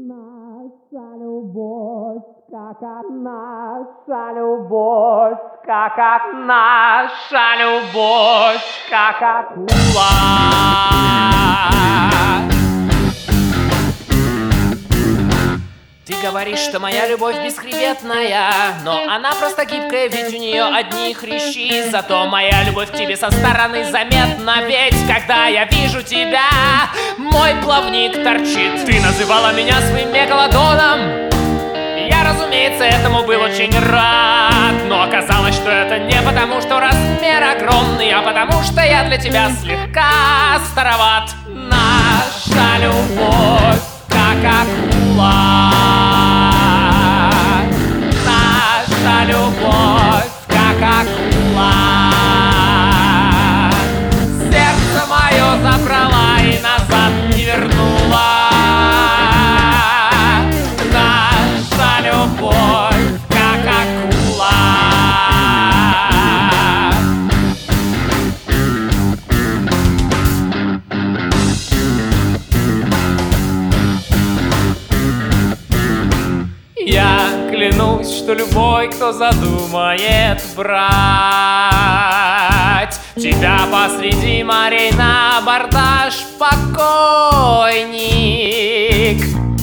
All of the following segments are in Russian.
Наша любовь, наша любовь, наша любовь, как акула. Ты говоришь, что моя любовь бесхребетная, но она просто гибкая, ведь у нее одни хрящи. Зато моя любовь к тебе со стороны заметна, ведь когда я вижу тебя, мой плавник торчит. Ты называла меня своим мегалодоном, я, разумеется, этому был очень рад. Но оказалось, что это не потому, что размер огромный, а потому, что я для тебя слегка староват. Наша любовь, как акула. Наша любовь, как акула. Сердце мое забрала и назад не вернула. Наша любовь, как акула. Я клянусь, что любой, кто задумает брать тебя посреди морей на абордаж, покойник.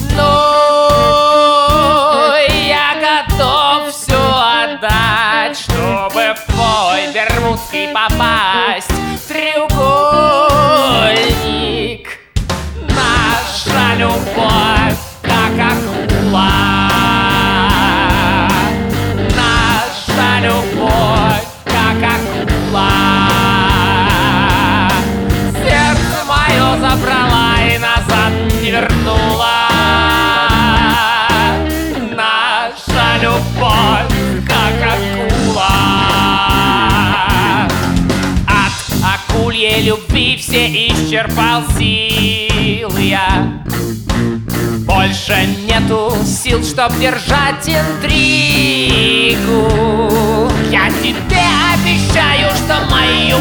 Но я готов все отдать, чтобы в твой бермудский попасть треугольник. Наша любовь, как акула. Наша любовь, как акула. Сердце мое забрала и назад не вернула. Наша любовь, как акула. От акульей любви все исчерпал силы я. Больше нету сил, чтоб держать интригу. Я тебе обещаю, что мою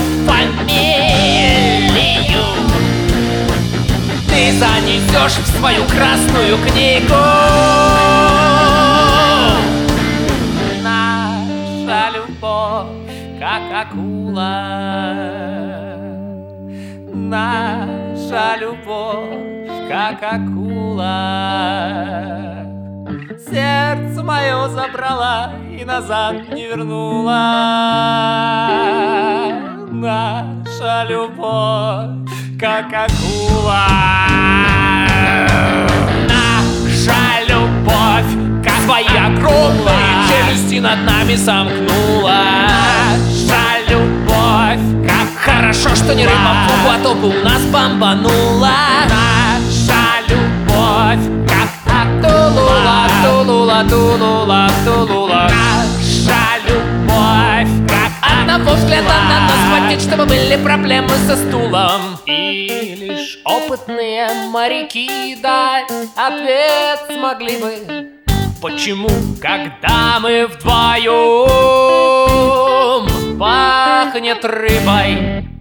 фамилию ты занесешь в свою красную книгу. Наша любовь, как акула. Наша любовь, как акула. Сердце мое забрала и назад не вернула. Наша любовь, как акула. Наша любовь, как свои огромные челюсти над нами сомкнула. Наша любовь, как хорошо, что не рыба в фугу, а то бы у нас бомбанула. Наша любовь, как атулула, тулула, тулула, тулула. Наша любовь, как одного взгляда на нас хватит, чтобы были проблемы со стулом. И лишь опытные моряки дать ответ смогли бы. Почему, когда мы вдвоем, пахнет рыбой?